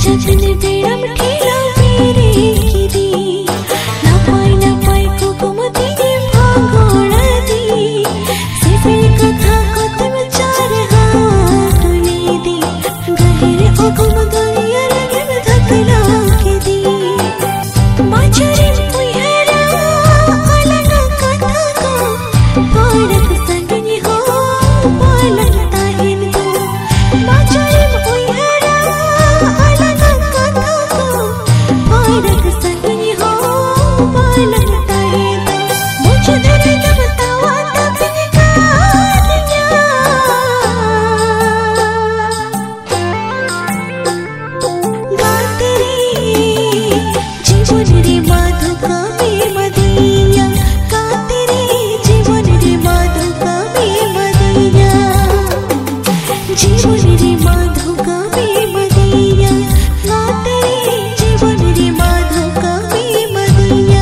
जतन बेड़म ठेला मेरे किरी ना पाई को कुमती ने भागोड़ दी सिर्फ कथा कतम चार हाथ ले दी गहरे ओगम दुनिया रंग में धकला के दी माचरी कोई हैरा अलग कथा को पारक संगनी हो पालता हिंदू माचरी कोई हैरा अलग कथा को पारक संगनी हो पालता हिंदू मुझे तेरे जब बतावा तब गाते रे जीवन रे माधु का में मदिया गाते रे जीवन रे माधु का में मदिया जीवन रे माधु का में मदिया गाते रे जीवन रे माधु का में मदिया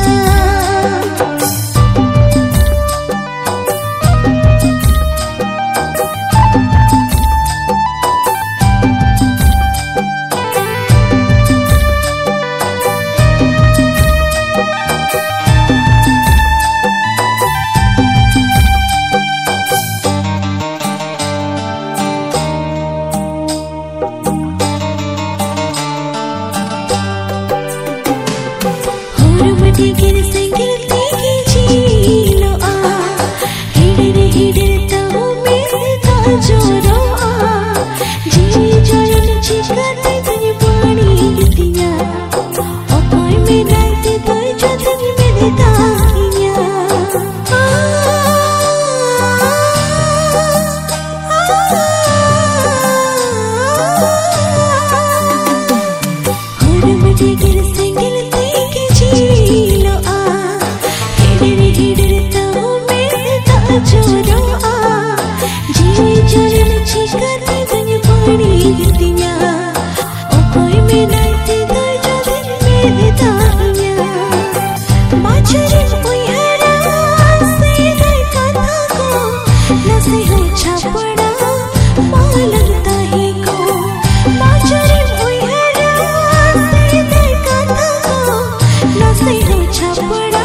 होरमटी गिर से गिरते की झीलो आ हिडर तब मिलता जोरो आ जी जोरन चिकते तन पानी गितिया ओ कोई में नाते तो जतन में दाहिया होरमटी गिर से गिरते की झीलो आ हिडर तब मिलता जोरो आ जी जोरन चिकते तन पानी गितिया ओ कोई में नाते तो जतन में दाहिया माचरी कोई हैरा से कथा को नसे हो छपड़ा मालता ही को माचरी कोई हैरा से कथा को नसे हो छपड़ा